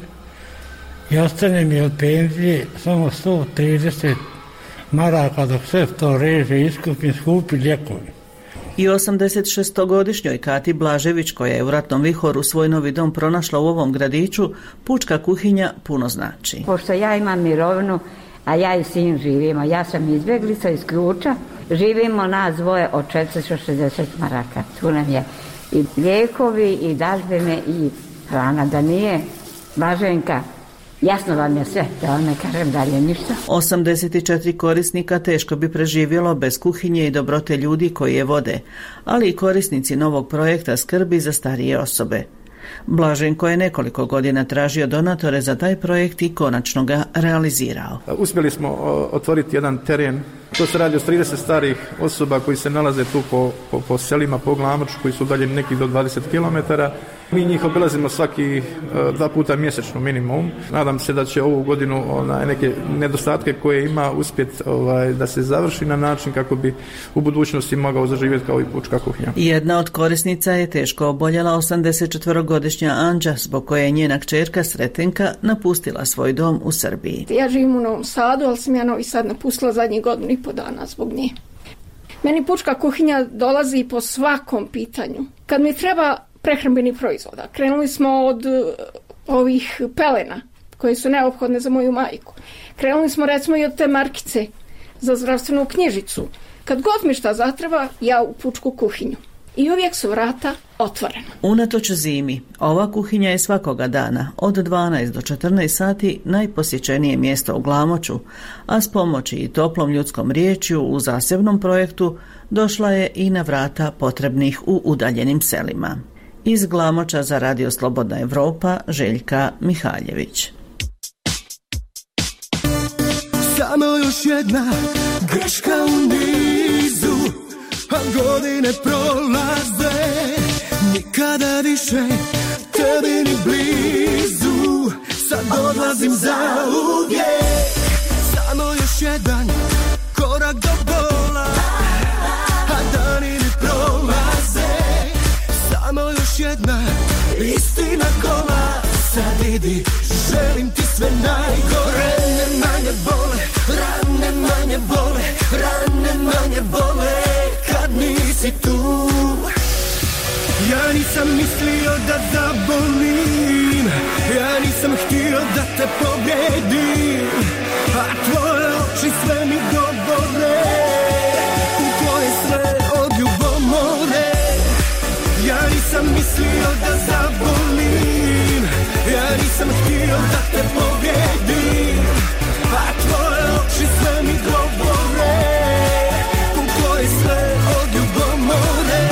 i ostane mi od penzije samo sto trideset maraka dok sve to reže i iskupim skupi lijekovi. I osamdesetšestogodišnjoj Kati Blažević, koja je u ratnom vihoru svoj novi dom pronašla u ovom gradiću, pučka kuhinja puno znači. Pošto ja imam mirovinu, a ja i sin živimo, ja sam izbjeglica iz Ključa, živimo nas dvoje od četiristo šezdeset maraka. Tu nam je i lijekovi, i dažbine, i hrana, da nije Blaženka. Jasno vam je sve, da vam ne kažem dalje ništa. osamdeset četiri korisnika teško bi preživjelo bez kuhinje i dobrote ljudi koji je vode, ali i korisnici novog projekta skrbi za starije osobe. Blaženko je nekoliko godina tražio donatore za taj projekt i konačno ga realizirao. Uspjeli smo otvoriti jedan teren. To se radi o trideset starih osoba koji se nalaze tu po, po, po selima, po Glamoču, koji su udaljeni neki do dvadeset kilometara. Mi njih obilazimo svaki dva puta mjesečno minimum. Nadam se da će ovu godinu onaj, neke nedostatke koje ima uspjeti ovaj, da se završi na način kako bi u budućnosti mogao zaživjeti kao i pučka kuhinja. Jedna od korisnica je teško oboljela osamdesetčetvorogodišnja Anđa, zbog koje je njena kćerka Sretenka napustila svoj dom u Srbiji. Ja živim u Novom Sadu, ali sam ja Novi Sad napustila zadnjih godinu i po dana zbog nje. Meni pučka kuhinja dolazi po svakom pitanju. Kad mi treba prehrambeni proizvoda, krenuli smo od ovih pelena koje su neophodne za moju majku. Krenuli smo recimo i od te markice za zdravstvenu knjižicu. Kad god mi šta zatreba, ja u pučku kuhinju. I uvijek su vrata otvorena. Unatoč zimi, ova kuhinja je svakoga dana od dvanaest do četrnaest sati najposjećenije mjesto u Glamoču, a s pomoći i toplom ljudskom riječju u zasebnom projektu došla je i na vrata potrebnih u udaljenim selima. Iz Glamoča za Radio Slobodna Evropa, Željka Mihaljević. Samo još jedna greška u nizu, a godine prolaze, nikada više tebi ni blizu, sad odlazim za uvijek. Samo još jedan korak do bola, a dani mi prolaze, samo još jedna istina gola. Sad idi, želim ti sve najgore. Rane manje bole, rane manje bole, rane manje bole kad nisi tu. Ja nisam mislio da zabolim, ja nisam htio da te pobjedim, a tvoje oči sve mi govore, u tvoje sve od ljubomore. Ja nisam mislio da zabolim, ja nisam htio da te pobjedim, a tvoje oči sve mi govore, u tvoje sve od ljubomore.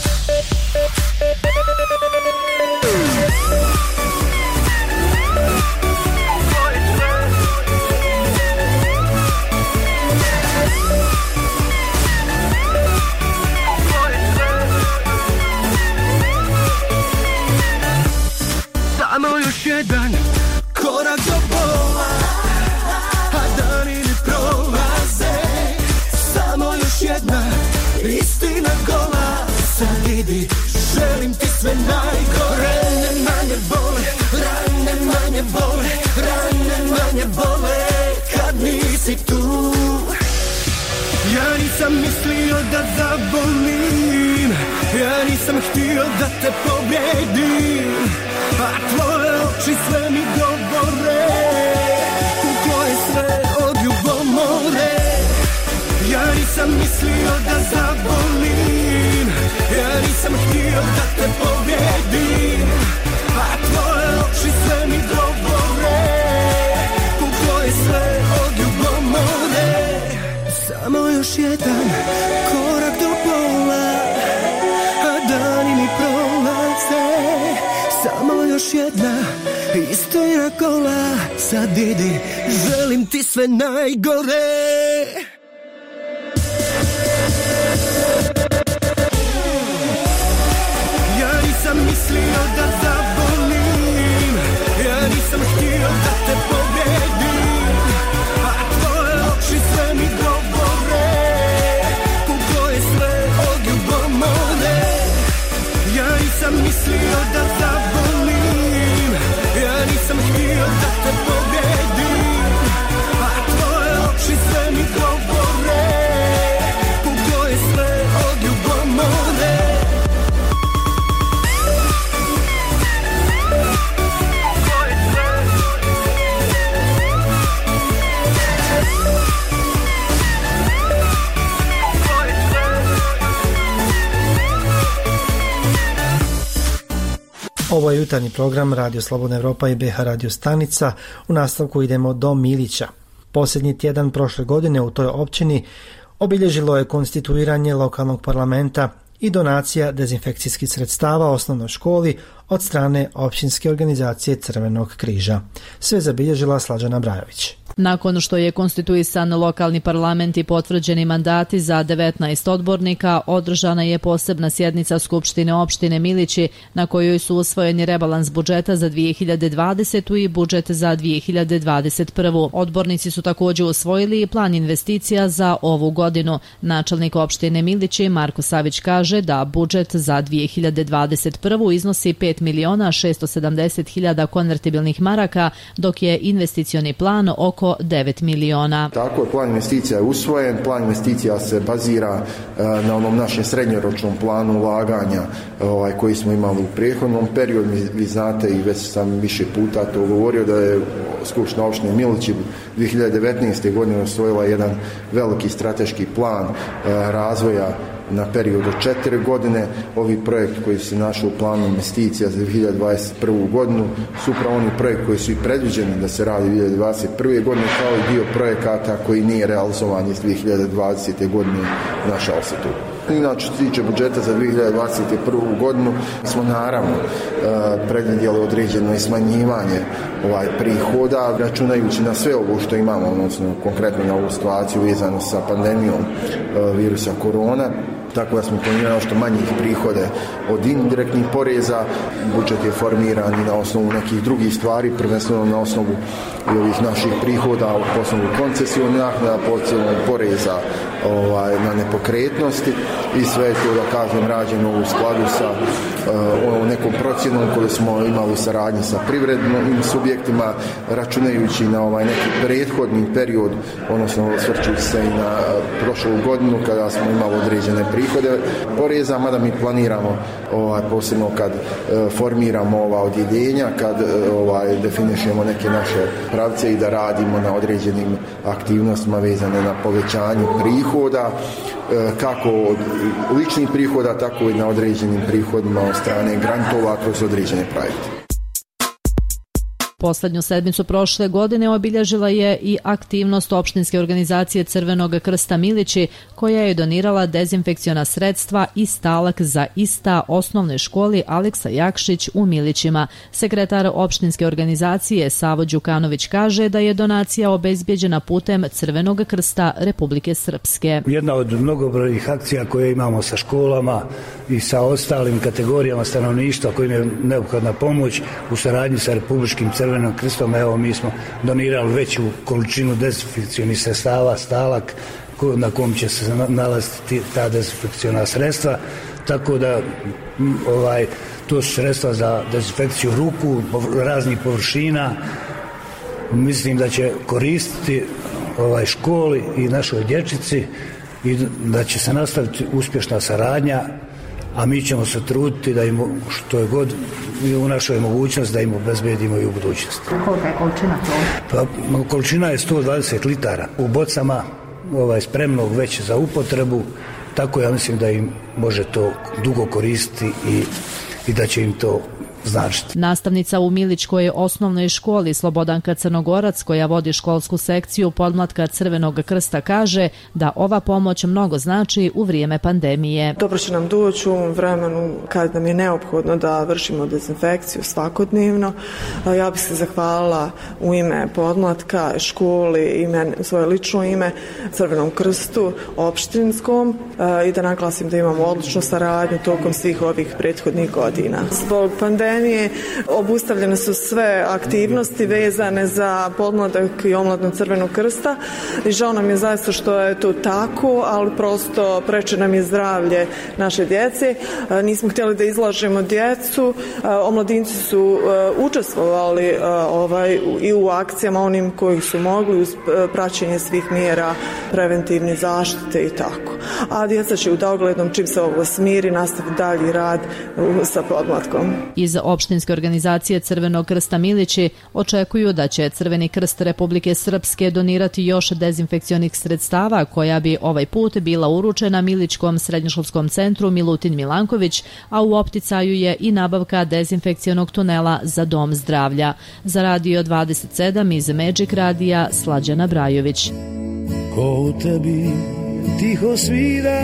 Samo još jedan korak do bola, a dani mi prolaze, samo još jedna istina gola. Sad idi, želim ti sve najgore. Rane manje bole, rane manje bole, rane manje bole kad nisi tu. Ja nisam mislio da zabolim, ja nisam htio da te pobjedim, a tvoje oči sve mi govore, u tvoje sve od ljubomore. Ja nisam mislio da zabolim, ja nisam htio da te pobjedim, a tvoje oči sve mi govore, u tvoje sve od ljubomore. Samo još jedan korak do bola, a dani mi prolaze, samo još jedna istina gola. Sad idi, želim ti sve najgore. Ja nisam mislio da zabolim, ja nisam htio da te pobjedim, a tvoje oči sve mi govore, u tvoje sve od ljubomore. Ja nisam mislio da zabolim, ja nisam htio da te pobjedim, a tvoje oči sve mi govore, u tvoje sve od ljubomore. Ovo je jutarnji program Radio Slobodna Evropa i B H Radio stanica. U nastavku idemo do Milića. Posljednji tjedan prošle godine u toj općini obilježilo je konstituiranje lokalnog parlamenta i donacija dezinfekcijskih sredstava osnovnoj školi od strane općinske organizacije Crvenog križa. Sve zabilježila Slađana Brajović. Nakon što je konstituisan lokalni parlament i potvrđeni mandati za devetnaest odbornika, održana je posebna sjednica Skupštine opštine Milići na kojoj su usvojeni rebalans budžeta za dvije hiljade dvadesetu. i budžet za dvije hiljade dvadeset prvu. Odbornici su također usvojili i plan investicija za ovu godinu. Načelnik opštine Milići Marko Savić kaže da budžet za dvije hiljade dvadeset prvu. iznosi pet miliona šesto sedamdeset hiljada konvertibilnih maraka, dok je investicioni plan oko devet miliona. Tako je, plan investicija je usvojen, plan investicija se bazira e, na onom našem srednjoročnom planu ulaganja ovaj, koji smo imali u prethodnom periodu. Vi znate i već sam više puta to govorio da je Skupština opštine Milići dvije hiljade devetnaeste. godine usvojila jedan veliki strateški plan e, razvoja na period od četiri godine. Ovi projekti koji su našli u planu investicija za dvije hiljade dvadeset prvu. godinu su upravo oni projekti koji su i predviđeni da se radi dvije hiljade dvadeset prve. godine, kao i dio projekata koji nije realizovan iz dvije hiljade dvadesete. godine našao se tu. Inače, što se tiče budžeta za dvije hiljade dvadeset prvu. godinu, smo naravno predvidjeli određeno i smanjivanje ovaj, prihoda, računajući na sve ovo što imamo, odnosno konkretno na ovu situaciju vezano sa pandemijom virusa korona. Tako da smo planirali što manjih prihode od indirektnih poreza. Budžet je formiran i na osnovu nekih drugih stvari, prvenstveno na osnovu i ovih naših prihoda, po osnovu koncesijskih naknada, po osnovu poreza ovaj, na nepokretnosti i sve je to, da kažem, rađeno u skladu sa uh, nekom procjenom koju smo imali u saradnji sa privrednim subjektima, računajući na ovaj neki prethodni period, odnosno osvrćući se i na uh, prošlu godinu kada smo imali određene prihode poreza, mada mi planiramo ovaj, posebno kad uh, formiramo ova odjeljenja, kad uh, ovaj, definišemo neke naše pravce i da radimo na određenim aktivnostima vezane na povećanju prihoda, kako od ličnih prihoda, tako i na određenim prihodima od strane grantova kroz određene projekte. Poslednju sedmicu prošle godine obilježila je i aktivnost opštinske organizacije Crvenog krsta Milići, koja je donirala dezinfekciona sredstva i stalak za ista osnovnoj školi Aleksa Jakšić u Milićima. Sekretar opštinske organizacije Savo Đukanović kaže da je donacija obezbjeđena putem Crvenog krsta Republike Srpske. Jedna od mnogobrojnih akcija koje imamo sa školama i sa ostalim kategorijama stanovništva kojim je neophodna pomoć u saradnji sa Republičkim Crvenim Crvenom krstom, evo mi smo donirali veću količinu dezinfekcionih sredstava, stalak na kom će se nalaziti ta dezinfekciona sredstva, tako da ovaj, to su sredstva za dezinfekciju ruku, raznih površina, mislim da će koristiti ovaj, školi i našoj dječici i da će se nastaviti uspješna saradnja, a mi ćemo se truditi da im što je god u našoj mogućnosti da im obezbedimo i u budućnosti. Kolika je količina to? Pa, količina je sto dvadeset litara u bocama, ovaj, spremnog već za upotrebu, tako ja mislim da im može to dugo koristiti i, i da će im to značiti. Nastavnica u Milićkoj osnovnoj školi Slobodanka Crnogorac, koja vodi školsku sekciju podmlatka Crvenog krsta, kaže da ova pomoć mnogo znači u vrijeme pandemije. Dobro će nam doći u ovom vremenu kad nam je neophodno da vršimo dezinfekciju svakodnevno. Ja bih se zahvalila u ime podmlatka, školi, ime, svoje lično ime, Crvenom krstu, opštinskom, i da naglasim da imamo odličnu saradnju tokom svih ovih prethodnih godina. Zbog pandemije obustavljene su sve aktivnosti vezane za podmladak i omladnu Crvenog krsta i žao nam je zaista što je to tako, ali prosto preče nam je zdravlje naše djece. Nismo htjeli da izlažemo djecu, omladinci su učestvovali ovaj, i u akcijama onim koji su mogli uz praćenje svih mjera preventivne zaštite i tako. A djeca će u doglednom, čim se ovo smiri, nastaviti dalji rad sa podmlatkom. Iz opštinske organizacije Crvenog krsta Milići očekuju da će Crveni krst Republike Srpske donirati još dezinfekcionih sredstava koja bi ovaj put bila uručena Milićkom srednjoškolskom centru Milutin Milanković, a u opticaju je i nabavka dezinfekcionog tunela za dom zdravlja. Za Radio dvadeset sedam iz Magic radija Slađana Brajović. Ko u tebi tiho svira,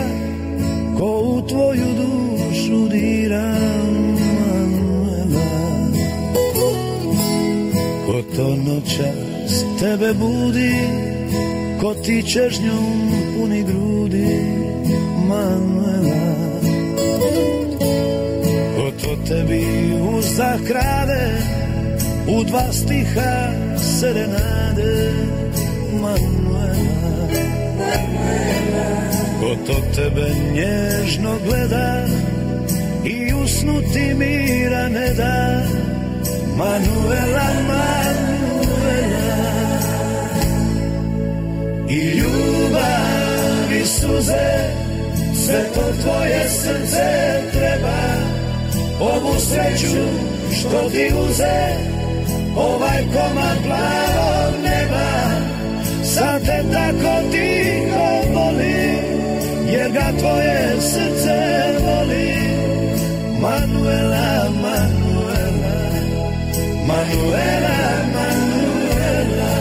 ko u tvoju dušu dira, ko to noćas tebe budi, ko ti čežnjom puni grudi, Manuela. Ko to tebi uzdah krade, u dva stiha serenade, Manuela. Ko to tebe nježno gleda i usnuti mira ne da, Manuela, Manuela. I ljubav i suze, sve to tvoje srce treba, ovu sreću što ti uze, ovaj komad plavog neba. Sad te tako tiho volim, jer ga tvoje srce voli, Manuela, Manuela, Manuela, Manuela.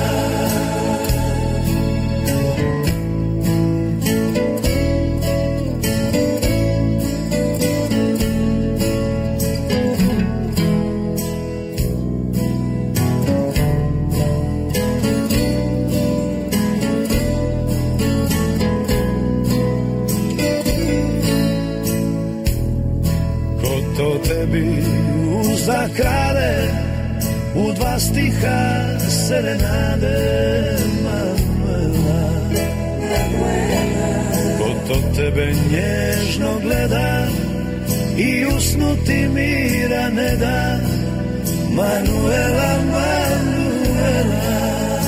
Tebi uzdah krade, u dva stiha serenade, Manuela. Ko to tebe nježno gleda i usnuti mira ne da, Manuela, Manuela.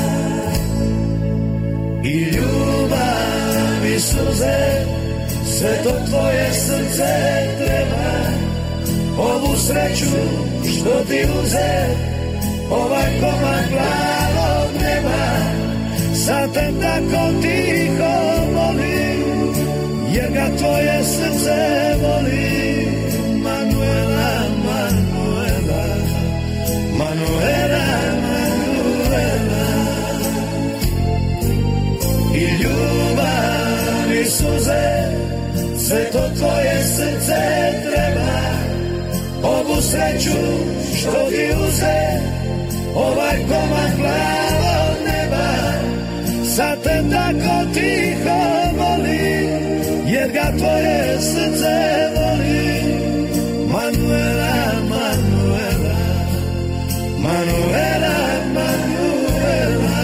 I ljubav i suze, sve to tvoje srce treba, ovu sreću što ti uze, ovaj komad plavog neba. Sad te tako tiho volim, jer ga tvoje srce voli, Manuela, Manuela, Manuela, Manuela. I ljubav i suze, sve to tvoje srce treba, ovu sreću što ti uze, ovaj komad plavog neba. Sad te tako tiho volim, jer ga tvoje srce voli, Manuela, Manuela, Manuela, Manuela.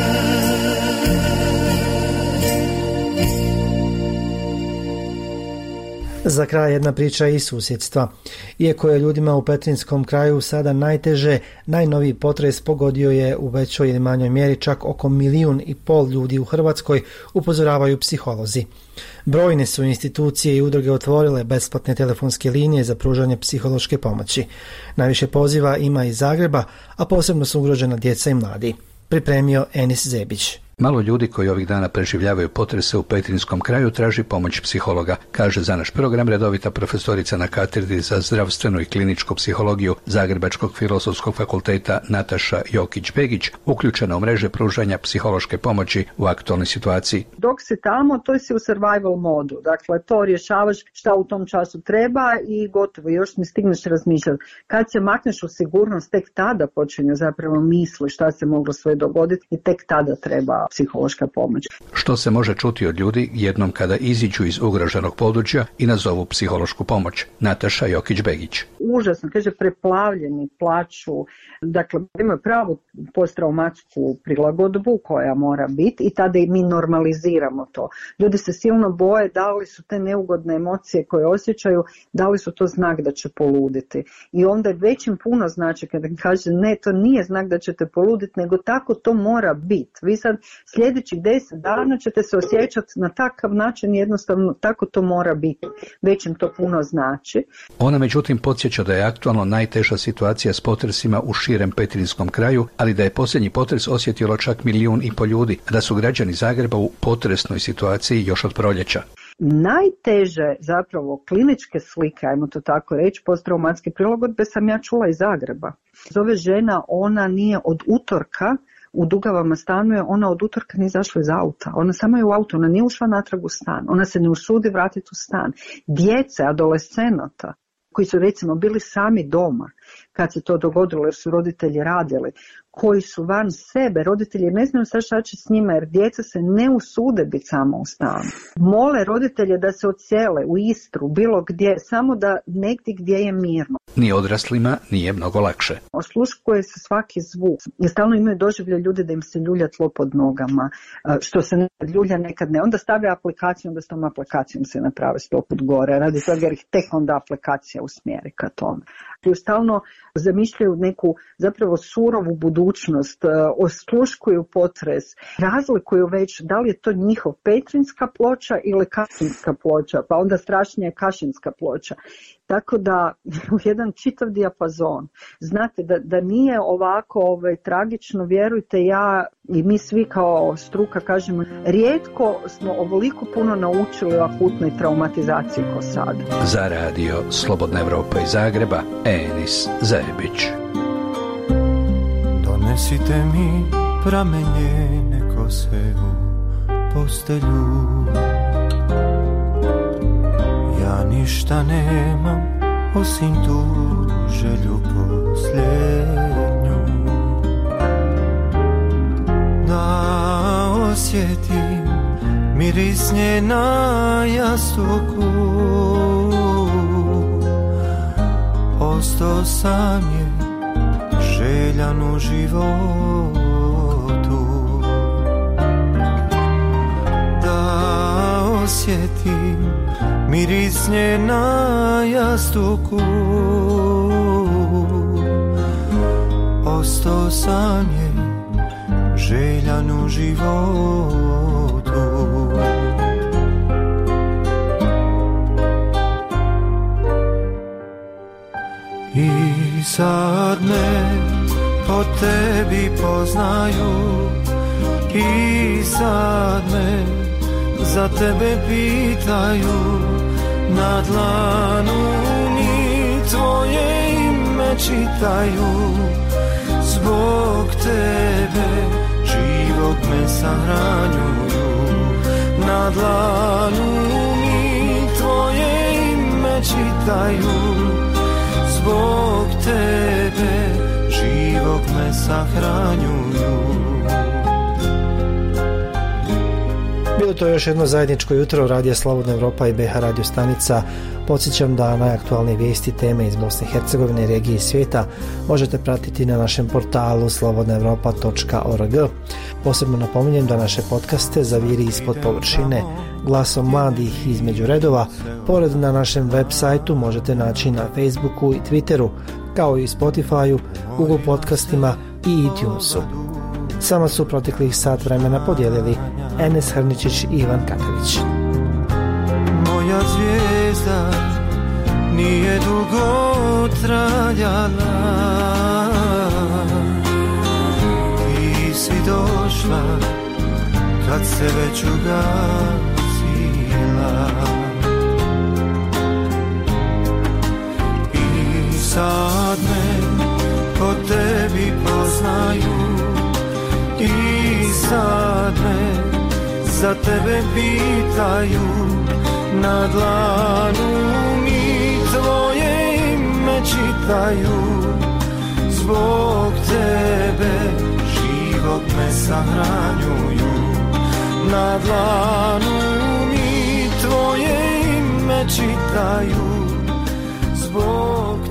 Za kraj jedna priča iz susjedstva. Iako je ljudima u Petrinjskom kraju sada najteže, najnoviji potres pogodio je u većoj ili manjoj mjeri čak oko milijun i pol ljudi u Hrvatskoj, upozoravaju psiholozi. Brojne su institucije i udruge otvorile besplatne telefonske linije za pružanje psihološke pomoći. Najviše poziva ima iz Zagreba, a posebno su ugrožena djeca i mladi. Pripremio Enis Zebić. Malo ljudi koji ovih dana preživljavaju potrese u Petrinjskom kraju traži pomoć psihologa, kaže za naš program redovita profesorica na katedri za zdravstvenu i kliničku psihologiju Zagrebačkog filozofskog fakulteta Nataša Jokić-Begić, uključena u mreže pružanja psihološke pomoći u aktualnoj situaciji. Dok si tamo, to si u survival modu, dakle to rješavaš šta u tom času treba i gotovo, još ne stigneš razmišljati. Kad se makneš u sigurnost, tek tada počinju zapravo misli šta se moglo sve dogoditi i tek tada treba psihološka pomoć. Što se može čuti od ljudi jednom kada iziđu iz ugroženog područja i nazovu psihološku pomoć? Nataša Jokić-Begić. Užasno, kaže, preplavljeni, plaču, dakle imaju pravu posttraumatsku prilagodbu koja mora biti i tada i mi normaliziramo to. Ljudi se silno boje da li su te neugodne emocije koje osjećaju, da li su to znak da će poluditi. I onda već im puno znači kada kaže ne, to nije znak da ćete poluditi, nego tako to mora biti. Vi sad sljedećih deset dana ćete se osjećati na takav način, jednostavno tako to mora biti. Već im to puno znači. Ona međutim podsjeća da je aktualno najteža situacija s potresima u širem Petrinjskom kraju, ali da je posljednji potres osjetilo čak milijun i pol ljudi, da su građani Zagreba u potresnoj situaciji još od proljeća. Najteže zapravo kliničke slike, ajmo to tako reći, posttraumatske prilagodbe sam ja čula iz Zagreba. Zove žena, ona nije od utorka u Dugavama stanuje, ona od utorka nije izašla iz auta. Ona samo je u auto, ona nije ušla natrag u stan. Ona se ne usudi vratiti u stan. Djece, adolescenata, koji su recimo bili sami doma kad se to dogodilo jer su roditelji radili, koji su van sebe, roditelji ne znaju sad šta će s njima jer djeca se ne usude biti samo u stanu. Mole roditelje da se odsele u Istru, bilo gdje, samo da negdje gdje je mirno. Ni odraslima nije mnogo lakše. Osluškuje se svaki zvuk. I stalno imaju doživlje ljudi da im se ljulja tlo pod nogama, što se nekad ljulja, nekad ne. Onda stavlja aplikaciju, onda s tom aplikacijom se naprave sto put gore. Radi toga jer ih tek onda aplikacija usmjeri ka tome. I stalno zamišljaju neku zapravo surovu budućnost, osluškuju potres, razlikuju već da li je to njihov petrinska ploča ili kašinska ploča, pa onda strašnije kašinska ploča. Tako da u jedan čitav dijapazon. Znate da, da nije ovako ovaj, tragično, vjerujte, ja i mi svi kao struka kažemo, rijetko smo ovoliko puno naučili o akutnoj traumatizaciji ko sad. Za radio Slobodna Evropa iz Zagreba, Enis Zajebić. Donesite mi pramenjene kose u postelju. Ja ništa nemam osim tu želju posljednju, da osjetim miris nje na jastuku. Ostao sam je željan u životu, da osjetim miris nje na jastuku. Ostao sam je željan u životu. I sad me po tebi poznaju, i sad me za tebe pitaju, na dlanu mi tvoje ime čitaju. Zbog tebe život me sahranjuju, na dlanu mi tvoje ime čitaju. Zbog tebe život me sahranjuju. Bilo to još jedno zajedničko jutro Radija Slobodna Evropa i B H radio stanica. Podsjećam da najaktualnije vijesti, teme iz Bosne i Hercegovine, regije i svijeta možete pratiti na našem portalu slobodna evropa točka org. Posebno napominjem da naše podcaste Zaviri ispod površine, Glasom mladih između redova, pored na našem web sajtu možete naći na Facebooku i Twitteru, kao i Spotifyu, Google podcastima i iTunesu. Sama su proteklih sat vremena podijelili Enes Hrničić i Ivan Katavić. Moja zvijezda nije dugo trajala, ti si došla kad se već ugasila. I sad me po tebi poznaju, i sad me za tebe pitaju, na dlanu mi tvoje ime čitaju. Zbog tebe život me sahranjuju, na dlanu mi tvoje ime čitaju. Zbog